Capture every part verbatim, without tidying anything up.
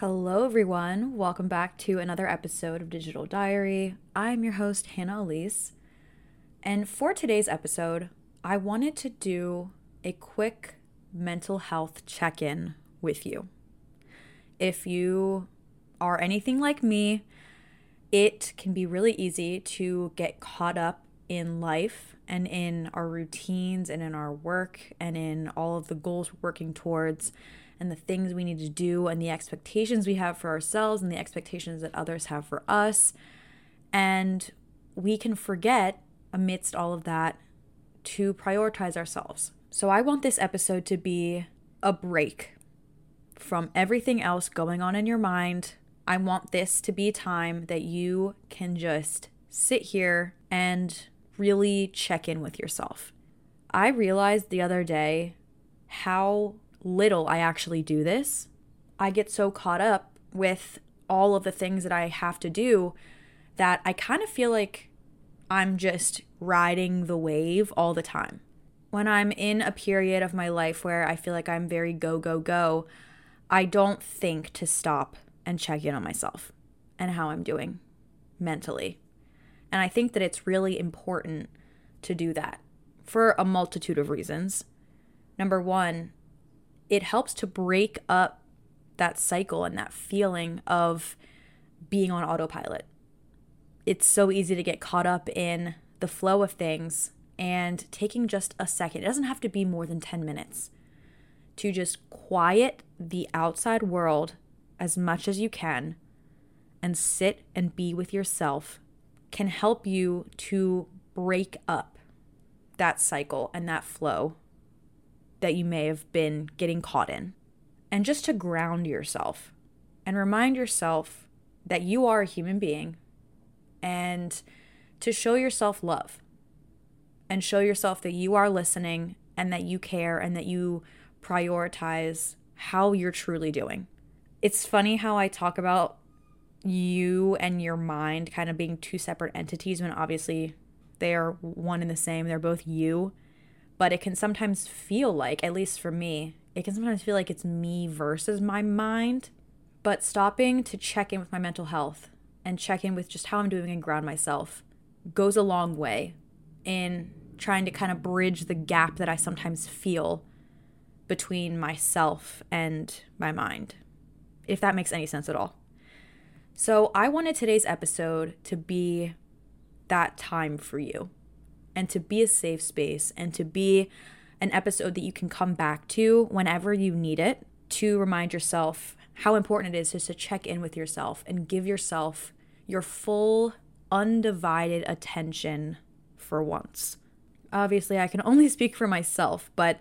Hello, everyone. Welcome back to another episode of Digital Diary. I'm your host, Hannah Elise. And for today's episode, I wanted to do a quick mental health check-in with you. If you are anything like me, it can be really easy to get caught up in life and in our routines and in our work and in all of the goals we're working towards and the things we need to do and the expectations we have for ourselves and the expectations that others have for us. And we can forget amidst all of that to prioritize ourselves. So I want this episode to be a break from everything else going on in your mind. I want this to be time that you can just sit here and really check in with yourself. I realized the other day how little I actually do this. I get so caught up with all of the things that I have to do that I kind of feel like I'm just riding the wave all the time. When I'm in a period of my life where I feel like I'm very go, go, go, I don't think to stop and check in on myself and how I'm doing mentally. And I think that it's really important to do that for a multitude of reasons. Number one, it helps to break up that cycle and that feeling of being on autopilot. It's so easy to get caught up in the flow of things, and taking just a second, it doesn't have to be more than ten minutes, to just quiet the outside world as much as you can and sit and be with yourself can help you to break up that cycle and that flow that you may have been getting caught in. And just to ground yourself and remind yourself that you are a human being, and to show yourself love and show yourself that you are listening and that you care and that you prioritize how you're truly doing. It's funny how I talk about you and your mind kind of being two separate entities when obviously they are one and the same. They're both you. But it can sometimes feel like, at least for me, it can sometimes feel like it's me versus my mind. But stopping to check in with my mental health and check in with just how I'm doing and ground myself goes a long way in trying to kind of bridge the gap that I sometimes feel between myself and my mind, if that makes any sense at all. So I wanted today's episode to be that time for you, and to be a safe space, and to be an episode that you can come back to whenever you need it, to remind yourself how important it is just to check in with yourself and give yourself your full, undivided attention for once. Obviously, I can only speak for myself, but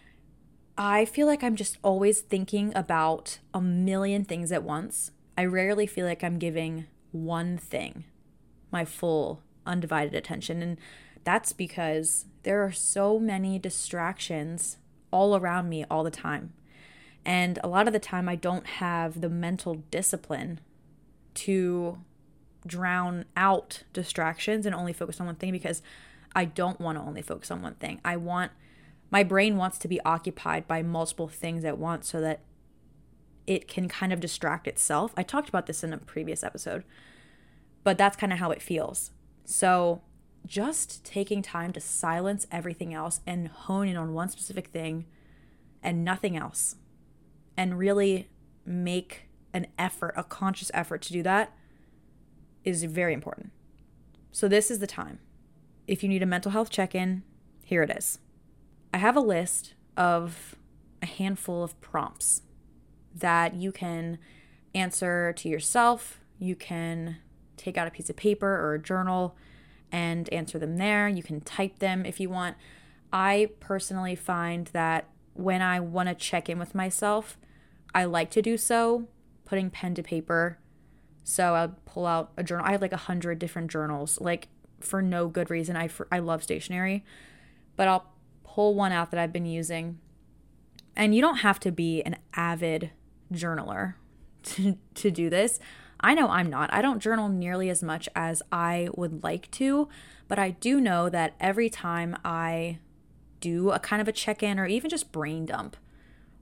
I feel like I'm just always thinking about a million things at once. I rarely feel like I'm giving one thing my full, undivided attention. And that's because there are so many distractions all around me all the time. And a lot of the time I don't have the mental discipline to drown out distractions and only focus on one thing, because I don't want to only focus on one thing. I want, my brain wants to be occupied by multiple things at once so that it can kind of distract itself. I talked about this in a previous episode, but that's kind of how it feels. So just taking time to silence everything else and hone in on one specific thing and nothing else, and really make an effort, a conscious effort to do that, is very important. So this is the time. If you need a mental health check-in, here it is. I have a list of a handful of prompts that you can answer to yourself. You can take out a piece of paper or a journal and answer them there. You can type them if you want. I personally find that when I want to check in with myself, I like to do so putting pen to paper. So I'll pull out a journal. I have like a hundred different journals, like for no good reason. I, for, I love stationery, but I'll pull one out that I've been using. And you don't have to be an avid journaler to, to do this. I know I'm not. I don't journal nearly as much as I would like to, but I do know that every time I do a kind of a check-in or even just brain dump,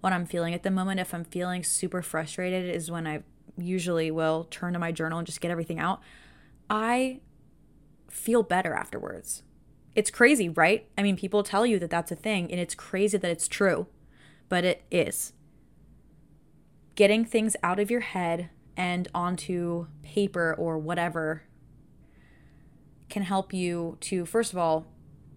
what I'm feeling at the moment. If I'm feeling super frustrated is when I usually will turn to my journal and just get everything out. I feel better afterwards. It's crazy, right? I mean, people tell you that that's a thing, and it's crazy that it's true, but it is. Getting things out of your head and onto paper or whatever can help you to, first of all,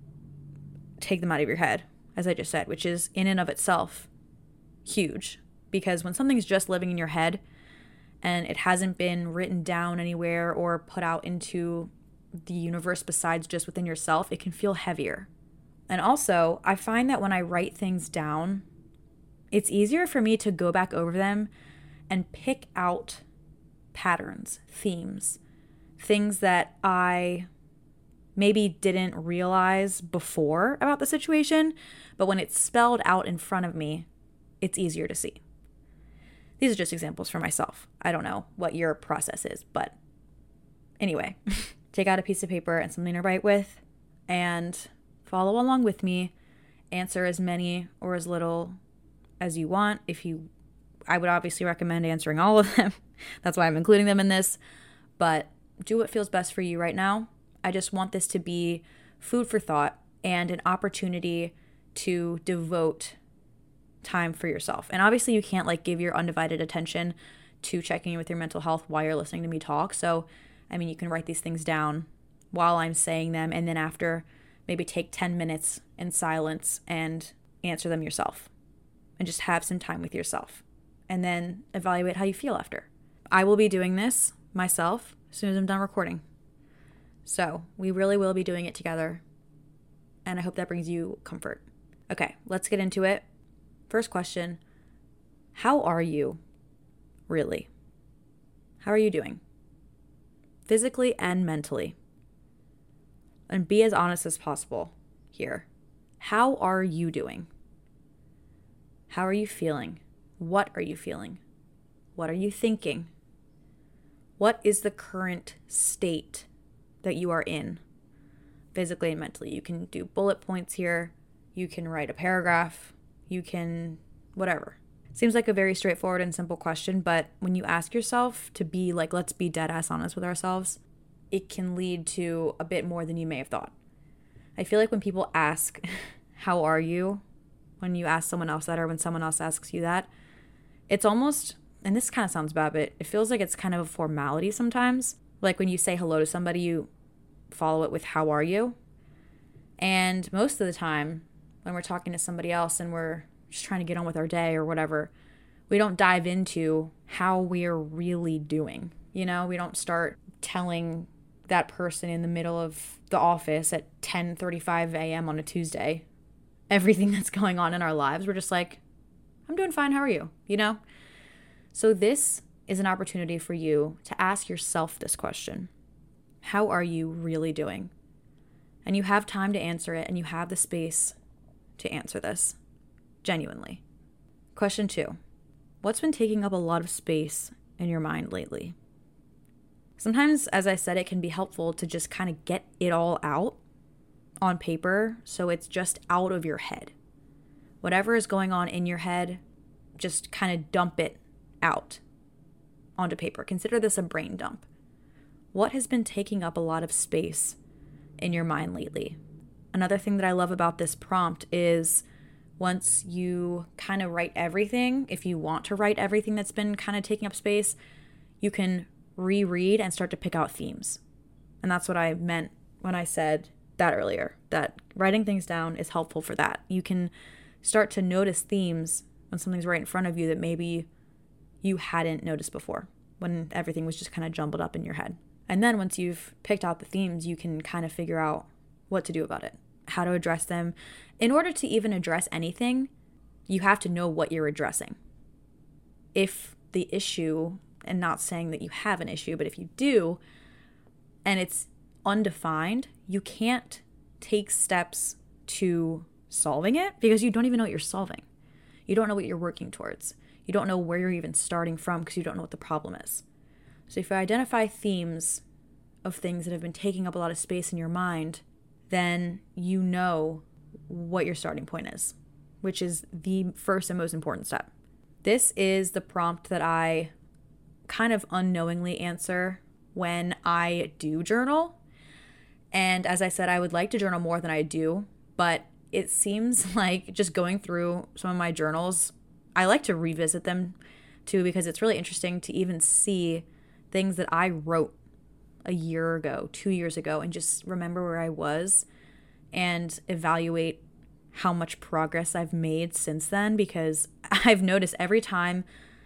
take them out of your head, as I just said, which is in and of itself huge. Because when something's just living in your head and it hasn't been written down anywhere or put out into the universe besides just within yourself, it can feel heavier. And also, I find that when I write things down, it's easier for me to go back over them and pick out patterns, themes, things that I maybe didn't realize before about the situation, but when it's spelled out in front of me, it's easier to see. These are just examples for myself. I don't know what your process is, but anyway, take out a piece of paper and something to write with and follow along with me. Answer as many or as little as you want. If you, I would obviously recommend answering all of them. That's why I'm including them in this, but do what feels best for you right now. I just want this to be food for thought and an opportunity to devote time for yourself. And obviously you can't like give your undivided attention to checking in with your mental health while you're listening to me talk. So, I mean, you can write these things down while I'm saying them, and then after, maybe take ten minutes in silence and answer them yourself. And just have some time with yourself. And then evaluate how you feel after. I will be doing this myself as soon as I'm done recording. So we really will be doing it together. And I hope that brings you comfort. Okay, let's get into it. First question, how are you really? How are you doing? Physically and mentally. And be as honest as possible here. How are you doing? How are you feeling? What are you feeling? What are you thinking? What is the current state that you are in, physically and mentally? You can do bullet points here. You can write a paragraph. You can, whatever. Seems like a very straightforward and simple question, but when you ask yourself to be like, let's be dead ass honest with ourselves, it can lead to a bit more than you may have thought. I feel like when people ask, how are you? When you ask someone else that, or when someone else asks you that, it's almost, and this kind of sounds bad, but it feels like it's kind of a formality sometimes. Like when you say hello to somebody, you follow it with how are you? And most of the time, when we're talking to somebody else and we're just trying to get on with our day or whatever, we don't dive into how we're really doing. You know, we don't start telling that person in the middle of the office at ten thirty-five a.m. on a Tuesday everything that's going on in our lives. We're just like, I'm doing fine. How are you? You know? So this is an opportunity for you to ask yourself this question. How are you really doing? And you have time to answer it, and you have the space to answer this genuinely. Question two, what's been taking up a lot of space in your mind lately? Sometimes, as I said, it can be helpful to just kind of get it all out on paper so it's just out of your head. Whatever is going on in your head, just kind of dump it out onto paper. Consider this a brain dump. What has been taking up a lot of space in your mind lately? Another thing that I love about this prompt is once you kind of write everything, if you want to write everything that's been kind of taking up space, you can reread and start to pick out themes. And that's what I meant when I said that earlier, that writing things down is helpful for that. You can start to notice themes when something's right in front of you that maybe you hadn't noticed before, when everything was just kind of jumbled up in your head. And then once you've picked out the themes, you can kind of figure out what to do about it, how to address them. In order to even address anything, you have to know what you're addressing. If the issue, and not saying that you have an issue, but if you do, and it's undefined, you can't take steps to solving it because you don't even know what you're solving. You don't know what you're working towards. You don't know where you're even starting from because you don't know what the problem is. So if you identify themes of things that have been taking up a lot of space in your mind, then you know what your starting point is. which is the first and most important step. This is the prompt that I kind of unknowingly answer when I do journal. And as I said, I would like to journal more than I do, but it seems like just going through some of my journals, I like to revisit them too, because it's really interesting to even see things that I wrote a year ago, two years ago, and just remember where I was and evaluate how much progress I've made since then, because I've noticed every time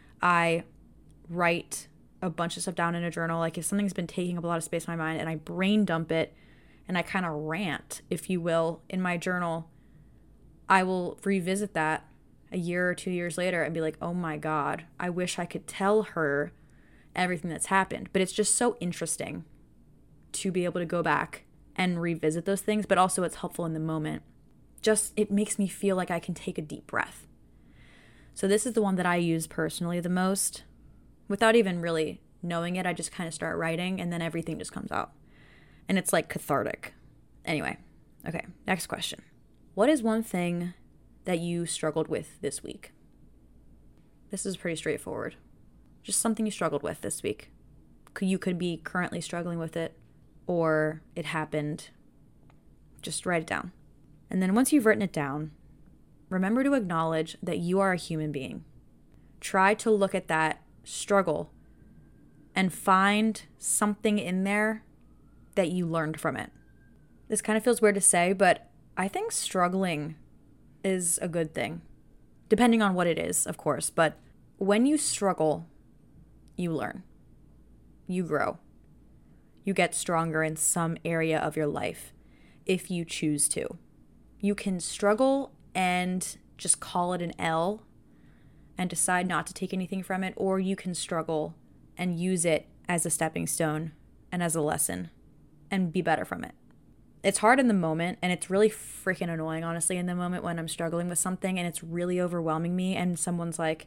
I write a bunch of stuff down in a journal, like if something's been taking up a lot of space in my mind and I brain dump it and I kind of rant, if you will, in my journal, I will revisit that a year or two years later and be like, oh my God, I wish I could tell her everything that's happened. But it's just so interesting to be able to go back and revisit those things, but also it's helpful in the moment. Just, it makes me feel like I can take a deep breath. So this is the one that I use personally the most. Without even really knowing it, I just kind of start writing and then everything just comes out. And it's like cathartic. Anyway, okay, next question. What is one thing that you struggled with this week? This is pretty straightforward. Just something you struggled with this week. You could be currently struggling with it, or it happened. Just write it down. And then once you've written it down, remember to acknowledge that you are a human being. Try to look at that struggle and find something in there that you learned from it. This kind of feels weird to say, but I think struggling is a good thing, depending on what it is, of course. But when you struggle, you learn, you grow, you get stronger in some area of your life if you choose to. You can struggle and just call it an L and decide not to take anything from it, or you can struggle and use it as a stepping stone and as a lesson and be better from it. It's hard in the moment, and it's really freaking annoying, honestly, in the moment when I'm struggling with something and it's really overwhelming me and someone's like,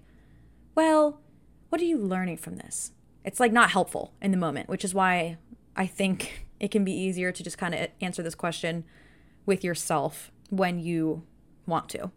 well, what are you learning from this? It's like not helpful in the moment, which is why I think it can be easier to just kind of answer this question with yourself when you want to.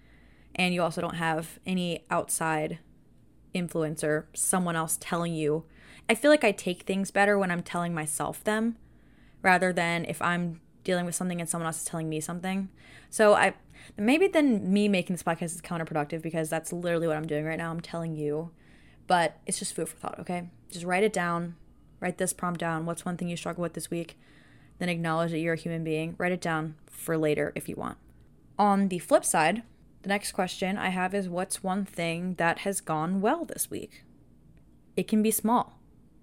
And you also don't have any outside influence or someone else telling you. I feel like I take things better when I'm telling myself them rather than if I'm dealing with something and someone else is telling me something. So I maybe then me making this podcast is counterproductive, because that's literally what I'm doing right now. I'm telling you, but it's just food for thought, okay? Just write it down. Write this prompt down. What's one thing you struggle with this week? Then acknowledge that you're a human being. Write it down for later if you want. On the flip side, the next question I have is, what's one thing that has gone well this week? It can be small.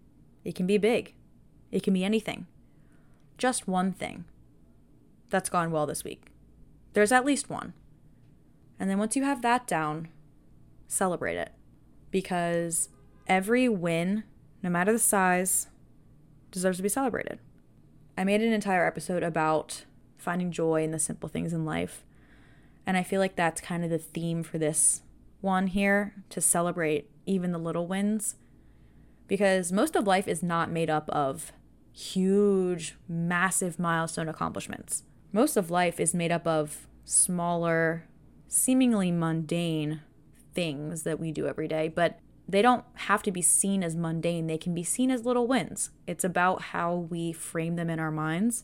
It can be big. It can be anything. Just one thing that's gone well this week. There's at least one. And then once you have that down, celebrate it. Because every win, no matter the size, deserves to be celebrated. I made an entire episode about finding joy in the simple things in life. And I feel like that's kind of the theme for this one here, to celebrate even the little wins. Because most of life is not made up of huge, massive milestone accomplishments. Most of life is made up of smaller, seemingly mundane things that we do every day, but they don't have to be seen as mundane. They can be seen as little wins. It's about how we frame them in our minds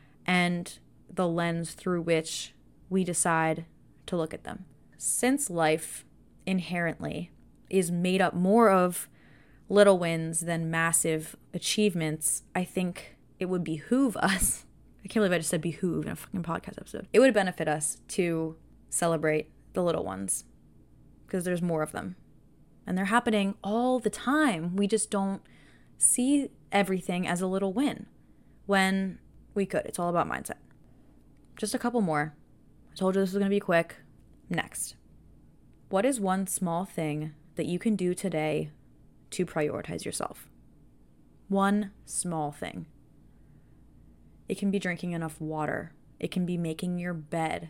and the lens through which we decide to look at them. Since life inherently is made up more of little wins than massive achievements, I think it would behoove us. I can't believe I just said behoove in a fucking podcast episode. It would benefit us to celebrate the little ones, because there's more of them. And they're happening all the time. We just don't see everything as a little win when we could. It's all about mindset. Just a couple more. I told you this was going to be quick. Next. What is one small thing that you can do today to prioritize yourself? One small thing. It can be drinking enough water. It can be making your bed.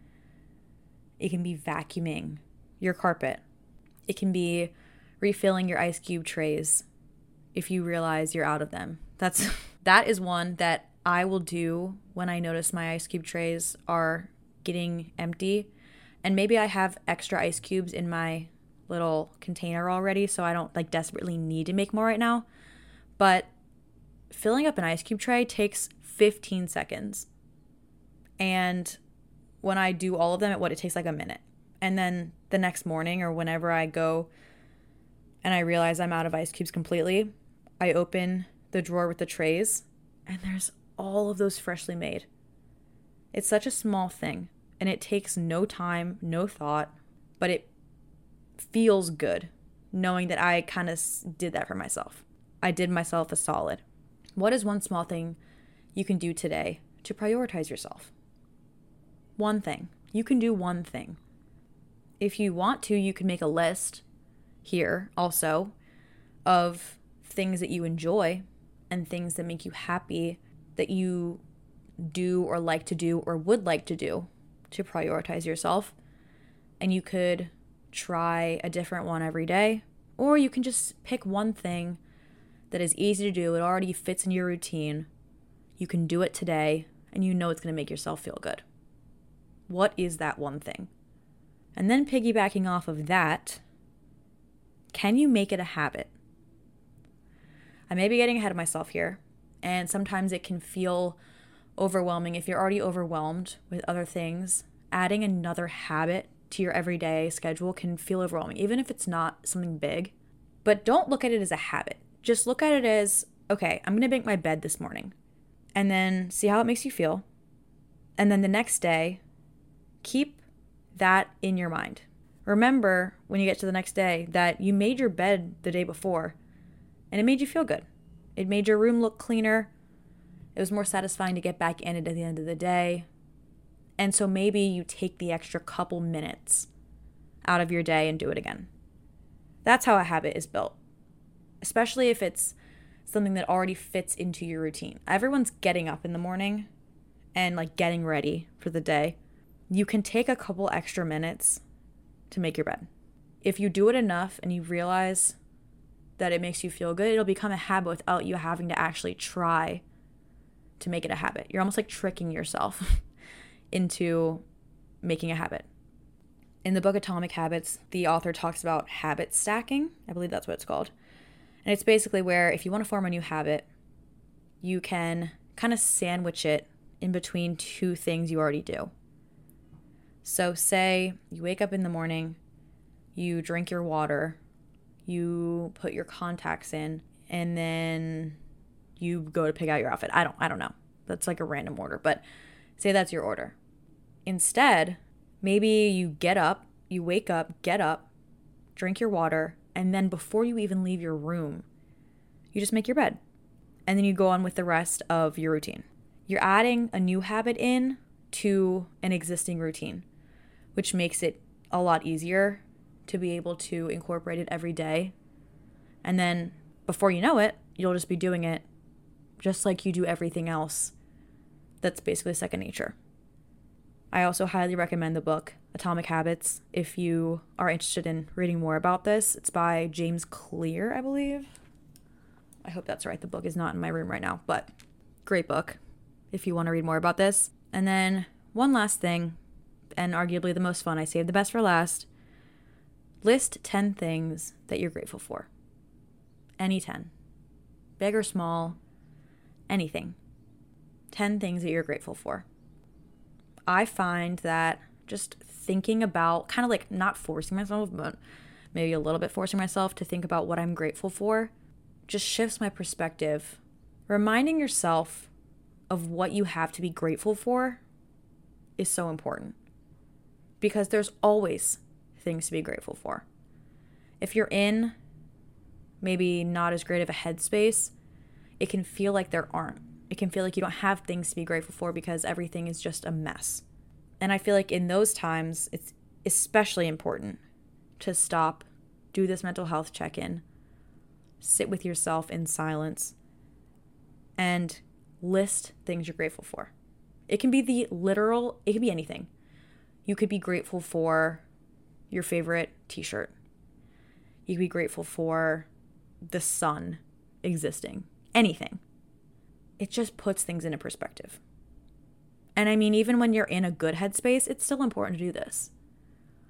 It can be vacuuming your carpet. It can be refilling your ice cube trays if you realize you're out of them. That's that is one that I will do when I notice my ice cube trays are getting empty. And maybe I have extra ice cubes in my little container already, so I don't like desperately need to make more right now. But filling up an ice cube tray takes fifteen seconds. And when I do all of them, it what it takes like a minute. And then the next morning or whenever I go and I realize I'm out of ice cubes completely, I open the drawer with the trays and there's all of those freshly made. It's such a small thing and it takes no time, no thought, but it feels good knowing that I kind of did that for myself. I did myself a solid. What is one small thing you can do today to prioritize yourself? One thing. You can do one thing. If you want to, you can make a list here also of things that you enjoy and things that make you happy that you do or like to do or would like to do to prioritize yourself. And you could try a different one every day, or you can just pick one thing that is easy to do. It already fits in your routine. You can do it today and you know it's going to make yourself feel good. What is that one thing? And then piggybacking off of that, can you make it a habit? I may be getting ahead of myself here, and sometimes it can feel overwhelming. If you're already overwhelmed with other things, adding another habit to your everyday schedule can feel overwhelming, even if it's not something big. But don't look at it as a habit. Just look at it as, okay, I'm going to make my bed this morning, and then see how it makes you feel. And then the next day, keep that in your mind. Remember when you get to the next day that you made your bed the day before and it made you feel good. It made your room look cleaner. It was more satisfying to get back in it at the end of the day. And so maybe you take the extra couple minutes out of your day and do it again. That's how a habit is built, especially if it's something that already fits into your routine. Everyone's getting up in the morning and like getting ready for the day. You can take a couple extra minutes to make your bed. If you do it enough and you realize that it makes you feel good, it'll become a habit without you having to actually try to make it a habit. You're almost like tricking yourself into making a habit. In the book Atomic Habits, the author talks about habit stacking. I believe that's what it's called. And it's basically where if you want to form a new habit, you can kind of sandwich it in between two things you already do. So say you wake up in the morning, you drink your water, you put your contacts in, and then you go to pick out your outfit. I don't I don't know. That's like a random order, but say that's your order. Instead, maybe you get up, you wake up, get up, drink your water, and then before you even leave your room, you just make your bed. And then you go on with the rest of your routine. You're adding a new habit in to an existing routine, which makes it a lot easier to be able to incorporate it every day. And then before you know it, you'll just be doing it just like you do everything else. That's basically second nature. I also highly recommend the book Atomic Habits if you are interested in reading more about this. It's by James Clear, I believe. I hope that's right. The book is not in my room right now, but great book if you want to read more about this. And then one last thing, and arguably the most fun, I saved the best for last. List ten things that you're grateful for. Any ten. Big or small, anything. ten things that you're grateful for. I find that just thinking about, kind of like not forcing myself, but maybe a little bit forcing myself to think about what I'm grateful for, just shifts my perspective. Reminding yourself of what you have to be grateful for is so important. Because there's always things to be grateful for. If you're in maybe not as great of a headspace, it can feel like there aren't. It can feel like you don't have things to be grateful for because everything is just a mess. And I feel like in those times, it's especially important to stop, do this mental health check-in, sit with yourself in silence, and list things you're grateful for. It can be the literal, it could be anything. You could be grateful for your favorite t-shirt. You could be grateful for the sun existing. Anything. It just puts things into perspective. And I mean, even when you're in a good headspace, it's still important to do this.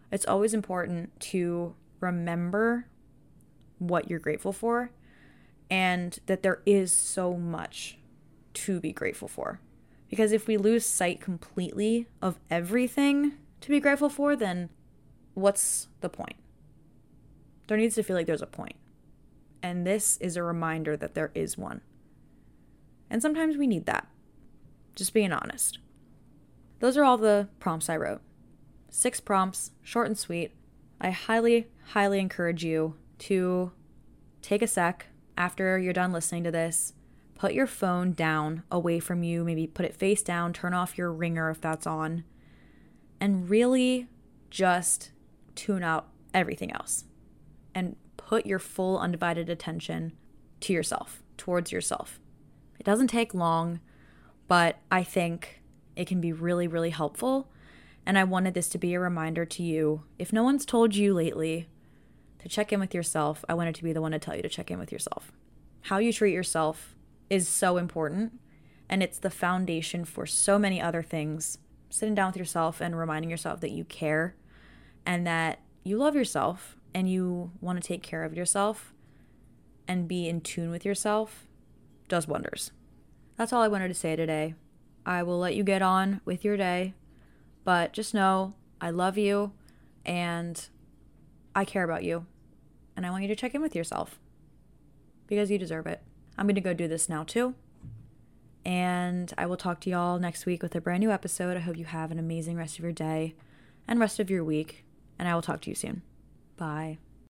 It's always important to remember what you're grateful for and that there is so much to be grateful for. Because if we lose sight completely of everything to be grateful for, then what's the point? There needs to feel like there's a point. And this is a reminder that there is one. And sometimes we need that. Just being honest. Those are all the prompts I wrote. Six prompts, short and sweet. I highly, highly encourage you to take a sec after you're done listening to this. Put your phone down away from you. Maybe put it face down. Turn off your ringer if that's on. And really just tune out everything else. And put your full undivided attention to yourself, towards yourself. It doesn't take long, but I think it can be really, really helpful. And I wanted this to be a reminder to you. If no one's told you lately to check in with yourself, I wanted to be the one to tell you to check in with yourself. How you treat yourself is so important, and it's the foundation for so many other things. Sitting down with yourself and reminding yourself that you care and that you love yourself and you want to take care of yourself and be in tune with yourself does wonders. That's all I wanted to say today. I will let you get on with your day, but just know I love you and I care about you, and I want you to check in with yourself because you deserve it. I'm going to go do this now too, and I will talk to y'all next week with a brand new episode. I hope you have an amazing rest of your day and rest of your week, and I will talk to you soon. Bye.